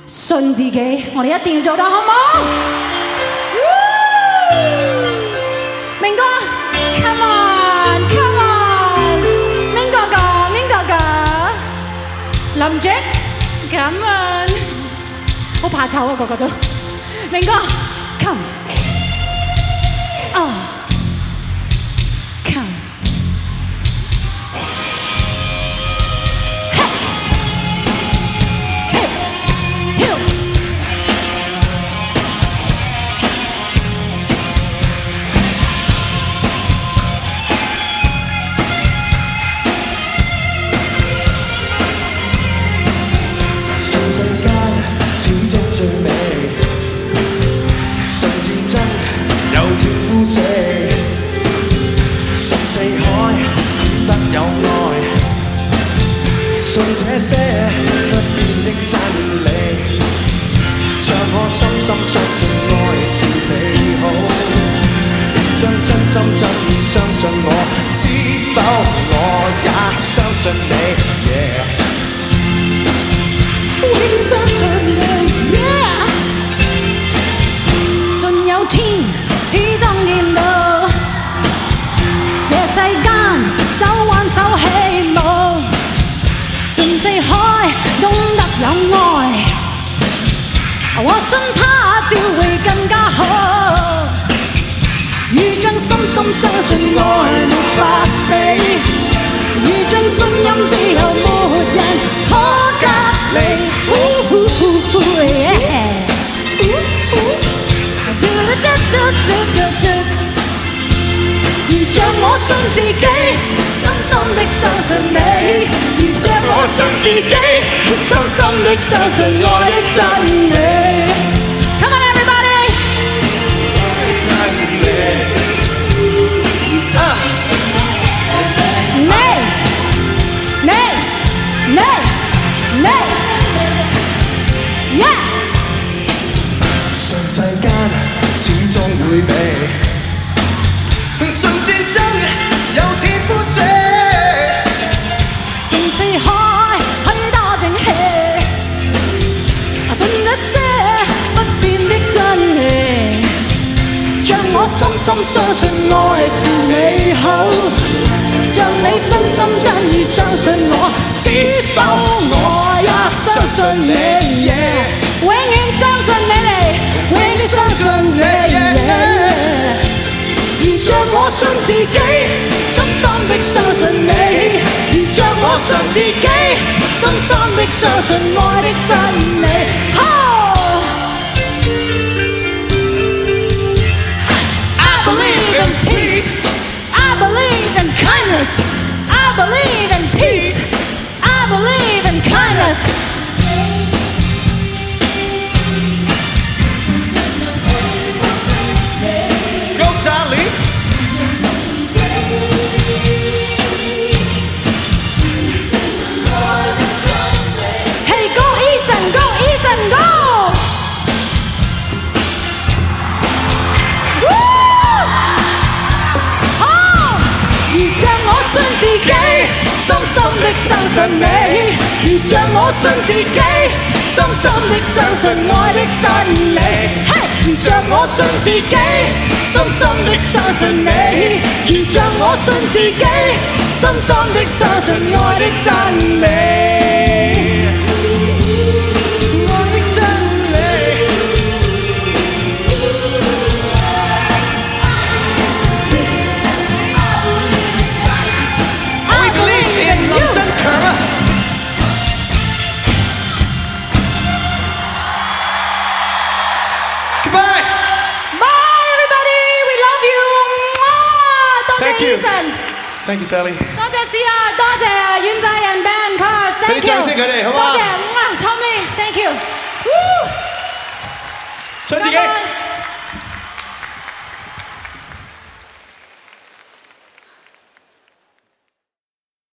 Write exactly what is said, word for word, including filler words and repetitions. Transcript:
信自己，我哋一定要做到，好唔好？明哥 ，Come on，Come on， 明哥哥，明哥哥，林姐 ，Come on， 好怕醜啊，個個都，明哥 ，Come， 啊 ，Come。 世間始終最美，信戰爭有天呼死，信四海肯得有愛，信這些不變的真理，像我深深相信愛是美好，便將真心真意相信我，知否我也相信你、yeah永遠相信你 yeah 信有天，始終見到這世間手挽手希望，信四海懂得有愛，我信他朝會更加好，如像深深相信愛沒法比，如像信任自由沒人可隔離。如像我信自己，深深的相信你；如像我信自己，深深的相信愛的真理。Come on everybody！ 你你你你 ，Yeah！ 信世間始終會美。信戰爭有天呼死， 信四海許多正氣，信一些不變的真理，將我深深相信愛是美好，將你真心真意相信我，知否我也相信你， yeah 永遠相信你哋，永遠相信你。Yeah 如像我信自己，深深的相信你；如像我信自己，深深的相信愛的真理。Oh! I believe in peace. I believe in kindness. I believe in peace. I believe in kindness. Go Charlie！ Hey go Eason go Eason go！ 好，如像我信自己，深深的相信你；如像我信自己，深深的相信愛的真理。Hey！ 如像我信自己，深深的相信你；如像我信自己，深深的相信愛的真理。 Thank you, thank you, Sally。 多謝 C R， 多謝遠制人 Band Cars， 俾啲掌聲佢哋，好嘛？ 多謝 Tommy， thank you。 信自己。